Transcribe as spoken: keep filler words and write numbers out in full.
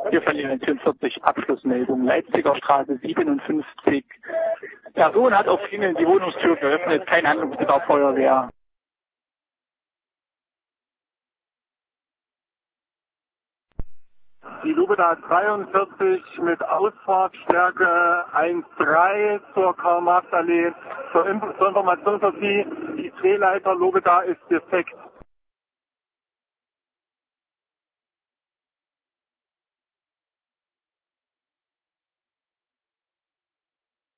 Wir verlieren vierundvierzig, Abschlussmeldung, Leipziger Straße siebenundfünfzig. Person hat auf Klingeln die Wohnungstür geöffnet, kein Handlungsbedarf Feuerwehr. Die Lubeda dreiundvierzig mit Ausfahrtstärke eins Komma drei zur Karl-Marx-Allee. Zur Info- zur Information für Sie, die Drehleiter Lubeda ist defekt.